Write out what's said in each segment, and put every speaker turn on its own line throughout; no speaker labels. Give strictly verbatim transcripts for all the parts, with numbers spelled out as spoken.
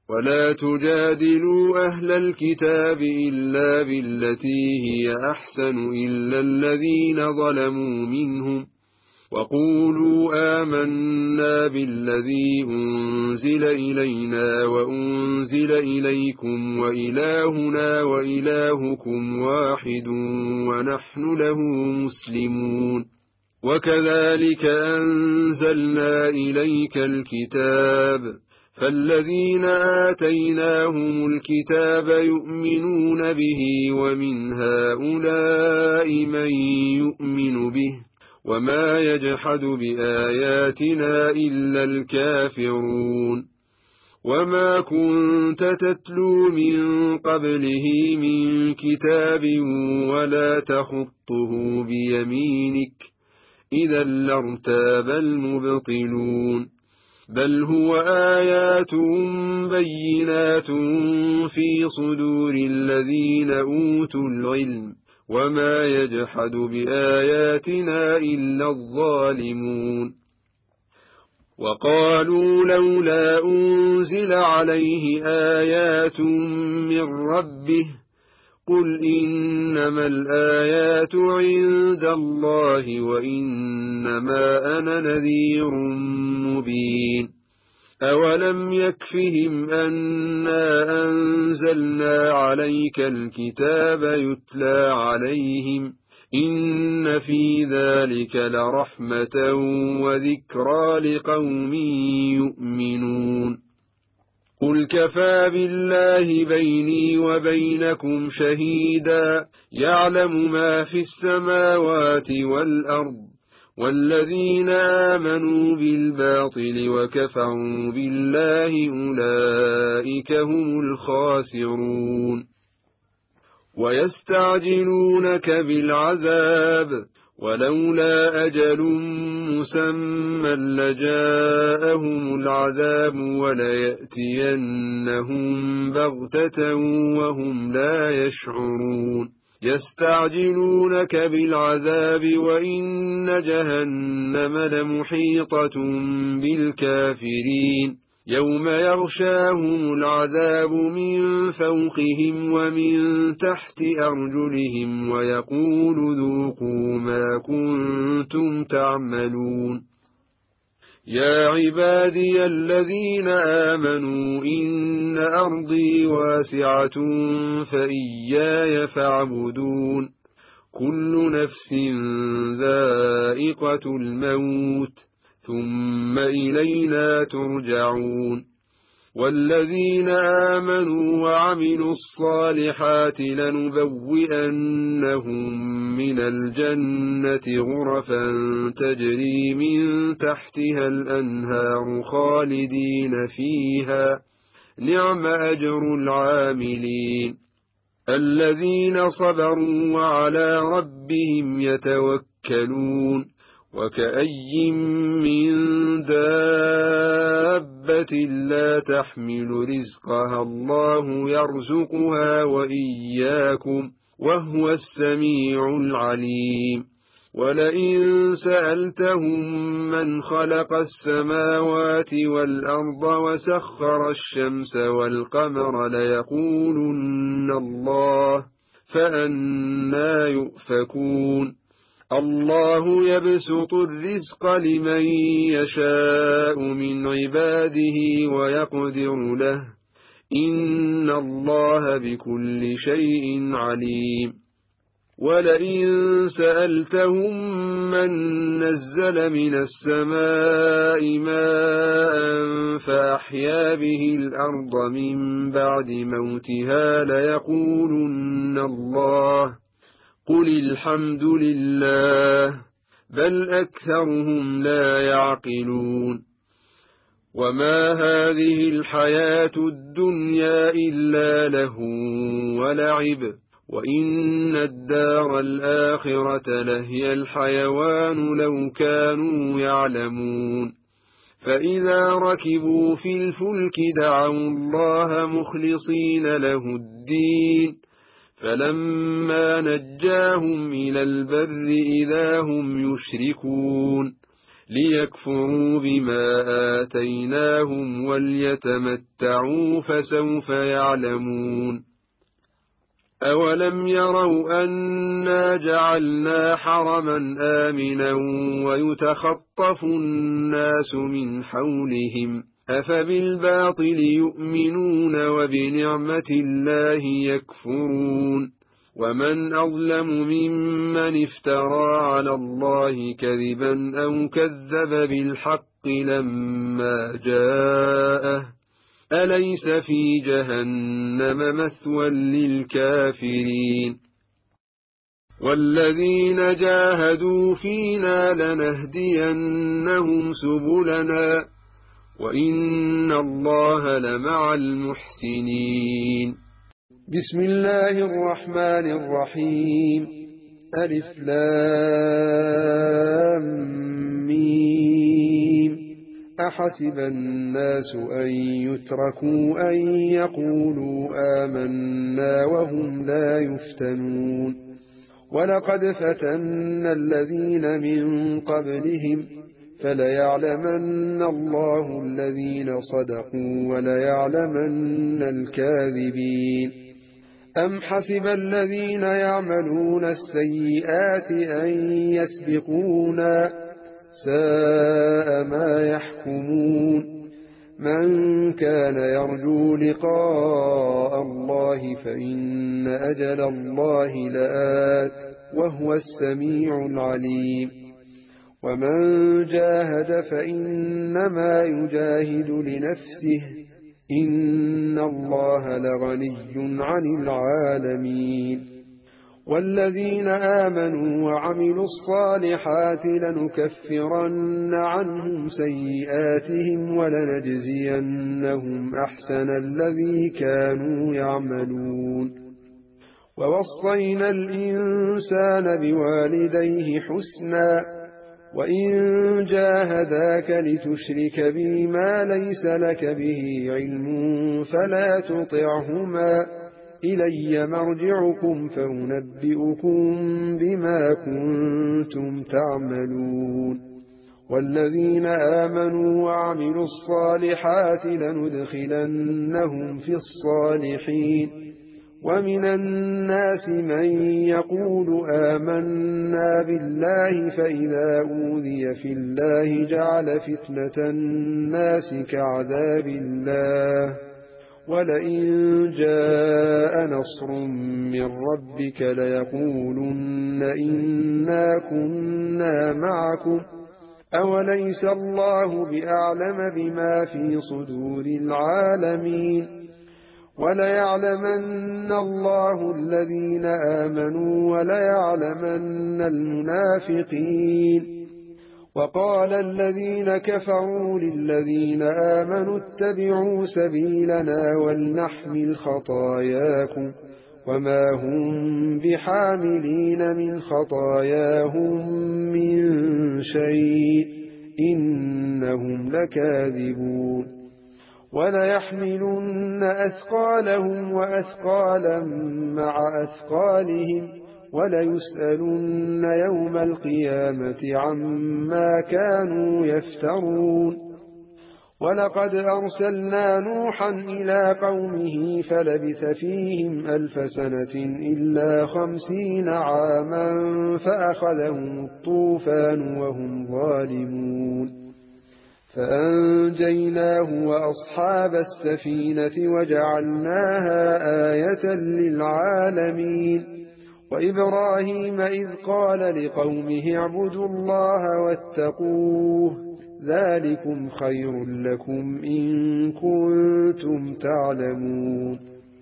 ولا تجادلوا أهل الكتاب إلا بالتي هي أحسن إلا الذين ظلموا منهم، وقولوا آمنا بالذي أنزل إلينا وأنزل إليكم وإلهنا وإلهكم واحد ونحن له مسلمون. وكذلك أنزلنا إليك الكتاب، فالذين آتيناهم الكتاب يؤمنون به، ومن هؤلاء من يؤمن به، وما يجحد بآياتنا إلا الكافرون. وما كنت تتلو من قبله من كتاب ولا تخطه بيمينك، إذا لارتاب المبطلون. بل هو آيات بينات في صدور الذين أوتوا العلم، وما يجحد بآياتنا إلا الظالمون. وقالوا لولا أنزل عليه آيات من ربه، قل إنما الآيات عند الله وإنما أنا نذير مبين. أولم يكفهم أنا أنزلنا عليك الكتاب يتلى عليهم، إن في ذلك لرحمة وذكرى لقوم يؤمنون. قل كفى بالله بيني وبينكم شهيدا، يعلم ما في السماوات والأرض، والذين آمنوا بالباطل وكفروا بالله أولئك هم الخاسرون. ويستعجلونك بالعذاب، ولولا أجل مسمى لجاءهم العذاب وليأتينهم بغتة وهم لا يشعرون. يستعجلونك بالعذاب وإن جهنم لمحيطة بالكافرين، يوم يغشاهم العذاب من فوقهم ومن تحت أرجلهم ويقول ذوقوا ما كنتم تعملون. يا عبادي الذين آمنوا إن أرضي واسعة فإياي فاعبدون. كل نفس ذائقة الموت، ثم إلينا ترجعون. والذين آمنوا وعملوا الصالحات لنبوئنهم من الجنة غرفا تجري من تحتها الأنهار خالدين فيها، نعم أجر العاملين. الذين صبروا وعلى ربهم يتوكلون. وكأي من دابة لا تحمل رزقها الله يرزقها وإياكم، وهو السميع العليم. ولئن سألتهم من خلق السماوات والأرض وسخر الشمس والقمر ليقولن الله، فأنى يؤفكون. الله يبسط الرزق لمن يشاء من عباده ويقدر له، إن الله بكل شيء عليم. ولئن سألتهم من نزل من السماء ماء فأحيا به الأرض من بعد موتها ليقولن الله، قل الحمد لله، بل أكثرهم لا يعقلون. وما هذه الحياة الدنيا إلا لهو ولعب، وإن الدار الآخرة لهي الحيوان لو كانوا يعلمون. فإذا ركبوا في الفلك دعوا الله مخلصين له الدين، فلما نجاهم إلى البر إذا هم يشركون. ليكفروا بما آتيناهم وليتمتعوا فسوف يعلمون أولم يروا أنا جعلنا حرما آمنا ويتخطف الناس من حولهم أفبالباطل يؤمنون وبنعمة الله يكفرون ومن أظلم ممن افترى على الله كذبا أو كذب بالحق لما جاءه أليس في جهنم مثوى للكافرين والذين جاهدوا فينا لنهدينهم سبلنا وإن الله لمع المحسنين بسم الله الرحمن الرحيم ألف لام ميم أحسب الناس أن يتركوا أن يقولوا آمنا وهم لا يفتنون ولقد فتنا الذين من قبلهم فليعلمن الله الذين صدقوا وليعلمن الكاذبين أم حسب الذين يعملون السيئات أن يسبقونا ساء ما يحكمون من كان يرجو لقاء الله فإن أجل الله لآت وهو السميع العليم ومن جاهد فإنما يجاهد لنفسه إن الله لغني عن العالمين والذين آمنوا وعملوا الصالحات لنكفرن عنهم سيئاتهم ولنجزينهم أحسن الذي كانوا يعملون ووصينا الإنسان بوالديه حسنا وإن جاهداك لتشرك بي ما ليس لك به علم فلا تطعهما إلي مرجعكم فأنبئكم بما كنتم تعملون والذين آمنوا وعملوا الصالحات لندخلنهم في الصالحين ومن الناس من يقول آمنا بالله فإذا أوذي في الله جعل فتنة الناس كعذاب الله ولئن جاء نصر من ربك ليقولن إنا كنا معكم أوليس الله بأعلم بما في صدور العالمين وليعلمن الله الذين آمنوا وليعلمن المنافقين وقال الذين كفروا للذين آمنوا اتبعوا سبيلنا ولنحمل خطاياكم وما هم بحاملين من خطاياهم من شيء إنهم لكاذبون وليحملن أثقالهم وأثقالا مع أثقالهم وليسألن يوم القيامة عما كانوا يفترون ولقد أرسلنا نوحا إلى قومه فلبث فيهم ألف سنة إلا خمسين عاما فأخذهم الطوفان وهم ظالمون فأنجيناه وأصحاب السفينة وجعلناها آية للعالمين وإبراهيم إذ قال لقومه اعبدوا الله واتقوه ذلكم خير لكم إن كنتم تعلمون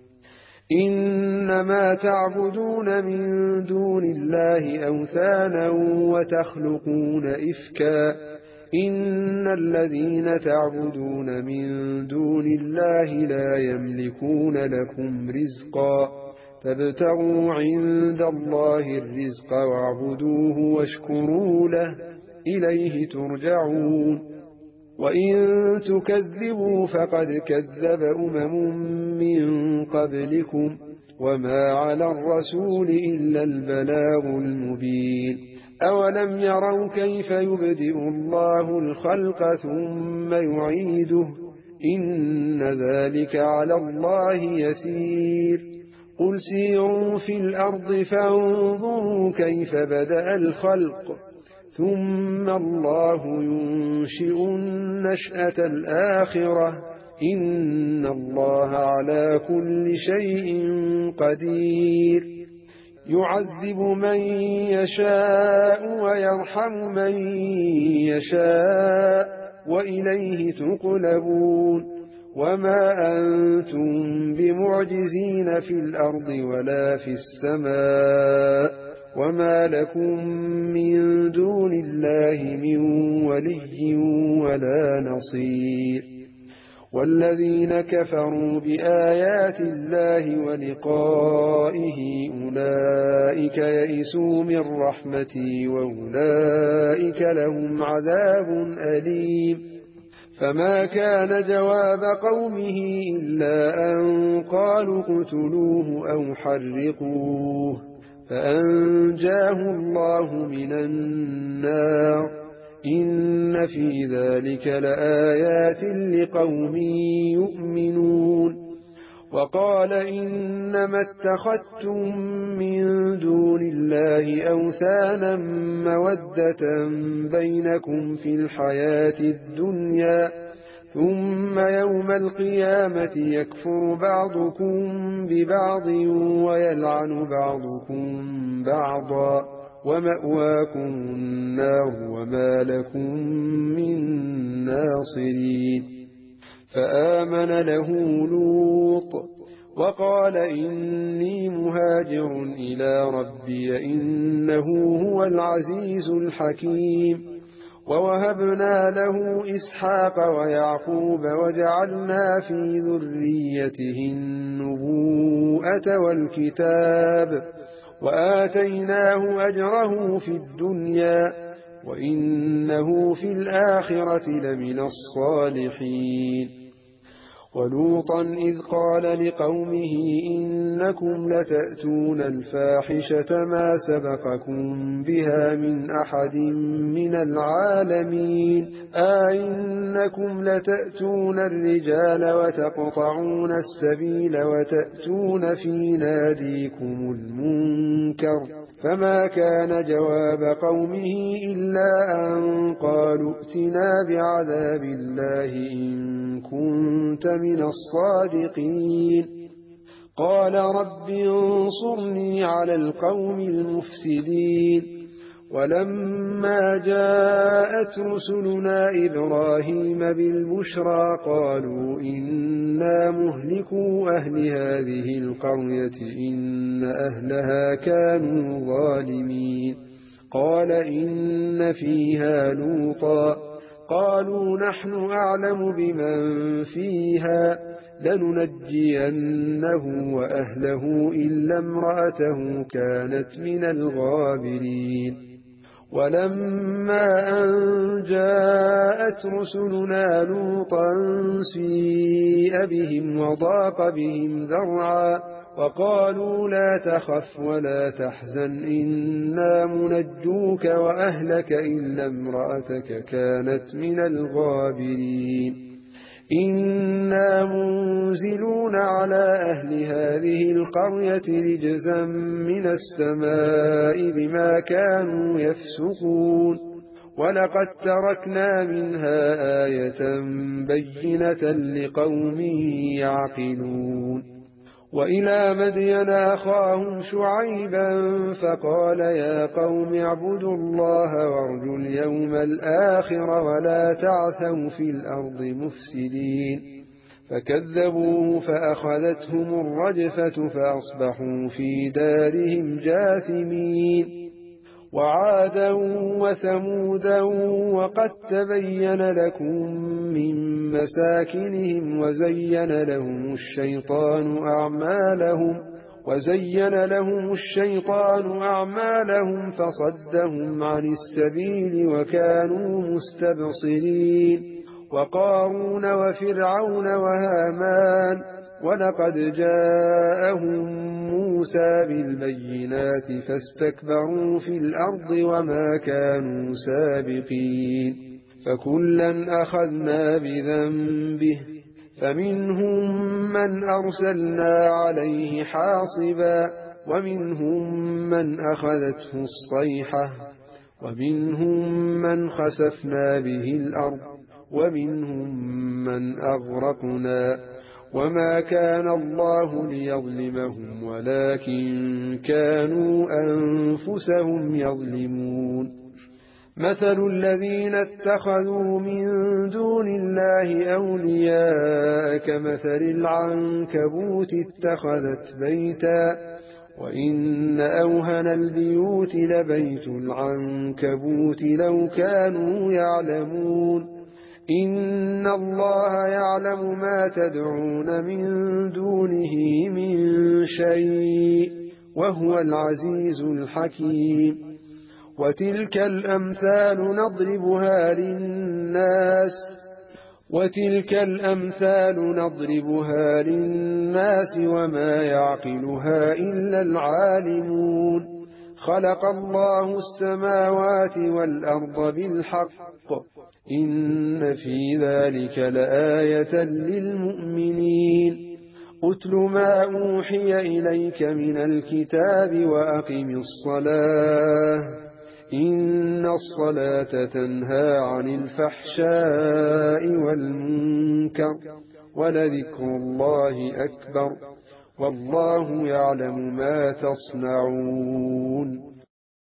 إنما تعبدون من دون الله أوثانا وتخلقون إفكا إن الذين تعبدون من دون الله لا يملكون لكم رزقا فابتغوا عند الله الرزق واعبدوه واشكروا له إليه ترجعون وإن تكذبوا فقد كذب أمم من قبلكم وما على الرسول إلا البلاغ المبين أولم يروا كيف يبدئ الله الخلق ثم يعيده إن ذلك على الله يسير قل سيروا في الأرض فانظروا كيف بدأ الخلق ثم الله ينشئ النشأة الآخرة إن الله على كل شيء قدير يعذب من يشاء ويرحم من يشاء وإليه تقلبون وما أنتم بمعجزين في الأرض ولا في السماء وما لكم من دون الله من ولي ولا نصير والذين كفروا بآيات الله ولقائه أولئك يئسوا من رحمتي وأولئك لهم عذاب أليم فما كان جواب قومه إلا أن قالوا اقتلوه أو حرقوه فأنجاه الله من النار إن في ذلك لآيات لقوم يؤمنون وقال إنما اتخذتم من دون الله أوثانا مودة بينكم في الحياة الدنيا ثم يوم القيامة يكفر بعضكم ببعض ويلعن بعضكم بعضا ومأواكم النار وما لكم من ناصرين فآمن له لوط وقال إني مهاجر إلى ربي إنه هو العزيز الحكيم ووهبنا له إسحاق ويعقوب وجعلنا في ذريته النبوءة والكتاب وآتيناه أجره في الدنيا وإنه في الآخرة لمن الصالحين ولوطا إذ قال لقومه إنكم لتأتون الفاحشة ما سبقكم بها من أحد من العالمين أئنكم لتأتون الرجال وتقطعون السبيل وتأتون في ناديكم المنكر فما كان جواب قومه إلا أن قالوا ائتنا بعذاب الله إن كنت من الصادقين قال رب انصرني على القوم المفسدين ولما جاءت رسلنا إبراهيم بالبشرى قالوا إنا مهلكوا أهل هذه القرية إن أهلها كانوا ظالمين قال إن فيها لوطا قالوا نحن أعلم بمن فيها لننجينه وأهله إلا امرأته كانت من الغابرين ولما أن جاءت رسلنا لوطا سيء بهم وضاق بهم ذرعا وقالوا لا تخف ولا تحزن إنا منجوك وأهلك إلا امرأتك كانت من الغابرين إنا منزلون على أهل هذه القرية رجزا من السماء بما كانوا يفسقون ولقد تركنا منها آية بينة لقوم يعقلون وإلى مدين أخاهم شعيبا فقال يا قوم اعبدوا الله وارجوا اليوم الآخر ولا تعثوا في الأرض مفسدين فكذبوه فأخذتهم الرجفة فأصبحوا في دارهم جاثمين وعادا وثمودا وقد تبين لكم من مساكنهم وزين لهم الشيطان أعمالهم وزين لهم الشيطان أعمالهم فصدهم عن السبيل وكانوا مستبصرين وقارون وفرعون وهامان ولقد جاءهم موسى بالبينات فاستكبروا في الأرض وما كانوا سابقين فكلا أخذنا بذنبه فمنهم من أرسلنا عليه حاصبا ومنهم من أخذته الصيحة ومنهم من خسفنا به الأرض ومنهم من أغرقنا وما كان الله ليظلمهم ولكن كانوا أنفسهم يظلمون مثل الذين اتخذوا من دون الله أولياء كمثل العنكبوت اتخذت بيتا وإن أوهن البيوت لبيت العنكبوت لو كانوا يعلمون إن الله يعلم ما تدعون من دونه من شيء وهو العزيز الحكيم وتلك الأمثال نضربها للناس وتلك الأمثال نضربها للناس وما يعقلها إلا العالمون خلق الله السماوات والأرض بالحق إن في ذلك لآية للمؤمنين أتل ما أوحي إليك من الكتاب وأقم الصلاة إن الصلاة تنهى عن الفحشاء والمنكر ولذكر الله أكبر والله يعلم ما تصنعون